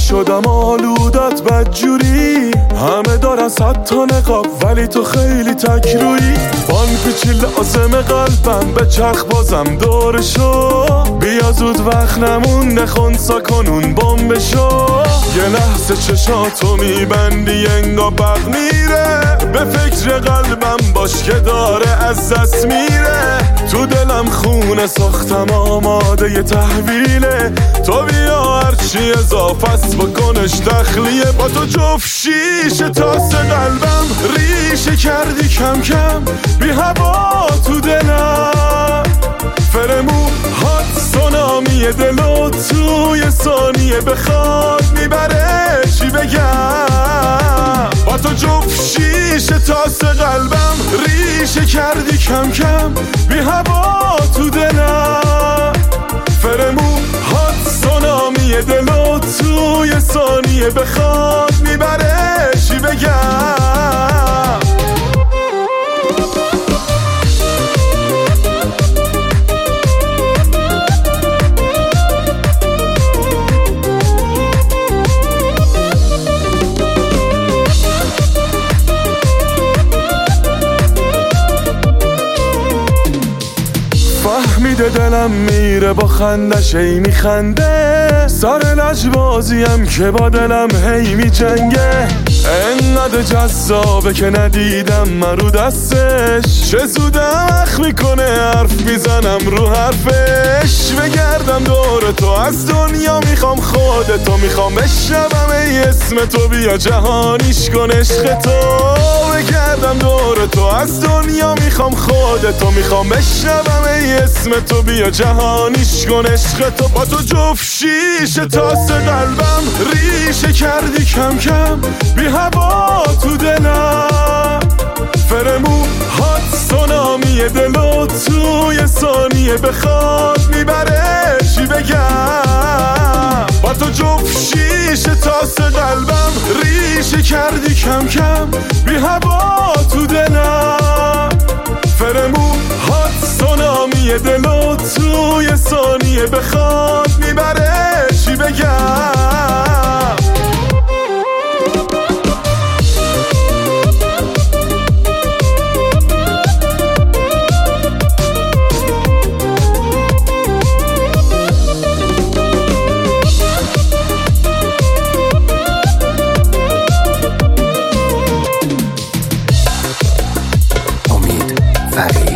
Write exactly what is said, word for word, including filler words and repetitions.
شدم آلودت بدجوری، همه دارن صد تا نقاب ولی تو خیلی تکرویی. بان پیچی لازم قلبم به چرخ بازم دورشو، بیا زود وقت نمونده خونسا کنون بمبشو. یه لحظه چشاتو میبندی انگا برق میره، به فکر قلبم باش که داره از دست میره. تو دلم خونه ساختم آماده یه تحویله، تو بیا هرچی اضافه است بکنش تخلیه. با تو جفت شیشه تاس قلبم ریشه کردی کم کم، بی هوا تو دلم فرمون هات سونامی دلو توی ثانیه بخواد میبره. چی بگم با تو جفت شیشه تاس قلبم ریشه کردی کم کم، بی هوا تو دلم فرمون هات سونامی دلو توی ثانیه بخواد میبره. چی بگم فهمیده دلم میره با خندش ای میخنده، سر لجبازیم که با دلم هی میجنگه. انقدر جذابه که ندیدم من رو دستش، چه زودم اخ میکنه حرف میزنم رو حرفش. بگردم دور تو از دنیا میخوام خودتو، میخوام بشنوم ای اسم تو، بیا جهانیش کن عشق تو. بگردم دور تو از دنیا میخوام خودتو، میخوام بشنوم ای اسم تو، بیا جهانیش کن عشق تو. با تو جفت شیشه تاس قلبم ریشه کردی کم کم، بی هوا تو دلم فرمون هات سونامی دلو توی ثانیه بخواد میبره. چی بگم با تو جفت شیشه تاس قلبم ریشه کردی کم کم، بی هوا تو دلم فرمون هات سونامی دلو توی ثانیه بخواد میبره. چی بگم امید فرید.